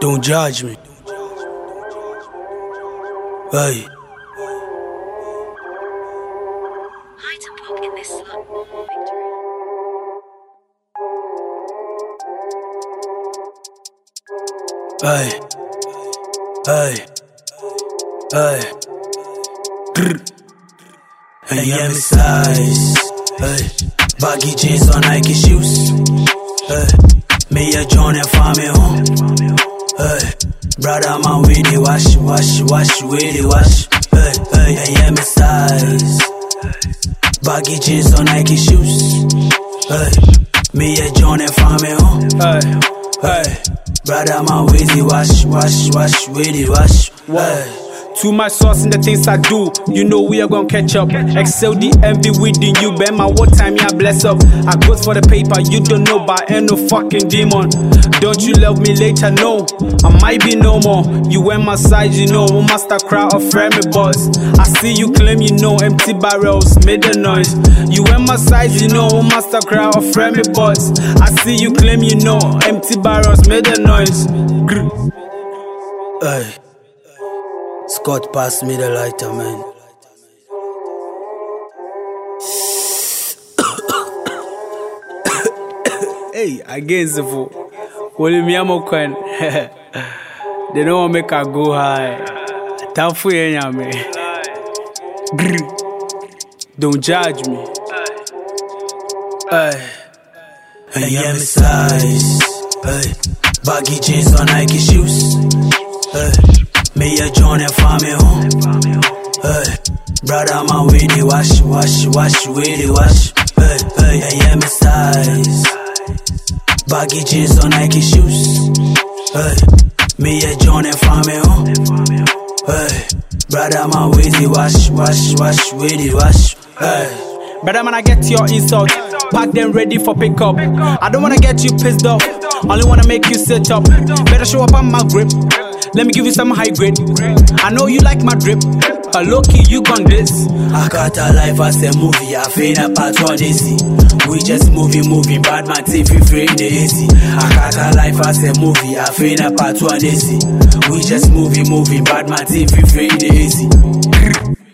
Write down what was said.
Don't judge me. Hey. Item block in this slot. Hey. Hey. Hey. Hey, yeah, me size. Hey. Baggy jeans on Nike shoes. Hey. Me a John and family home. Hey. Brother man, we dey wash, we dey wash. Hey, hey, yeah, me size. Baggy jeans on Nike shoes. Hey. Me a John and family home. Hey. Hey. Brother man, we dey wash, we dey wash. Hey. Too much sauce in the things I do. You know we are gonna catch up. Excel the envy within you. Bet my what time ya bless up. I go for the paper, you don't know, but ain't no fucking demon. Don't you love me later? No, I might be no more. You went my side, you know. Master crowd of friend me boys. I see you claim you know. Empty barrels made the noise. You went my side, you know. Master crowd of friend me boys. I see you claim you know. Empty barrels made the noise. Hey. Scott, pass me the lighter, man. Hey, again, Zefo. Well, me am okay. They don't want make her go high. Time for you, man. Don't judge me. Hey. Hey, yeah, me size. Hey. Baggy jeans on Nike shoes. Hey. Me a John and family home. Hey. Brother man, we dey wash, we dey wash. Hey, hey, yeah, me size. Baggy jeans on Nike shoes. Hey. Me a John and family home. Hey. Brother man, we dey wash, we dey wash. Hey. Brother man, I get your insult. Pack them ready for pickup. I don't wanna get you pissed off. Only wanna make you sit up. Better show up on my grip. Let me give you some high grade. I know you like my drip. But low-key, you gon' this. I got a life as a movie. I feel a part on easy. We just moving. Bad man, TV free the AC. I got a life as a movie. I feel a part on easy. We just moving. Bad man, TV free the AC.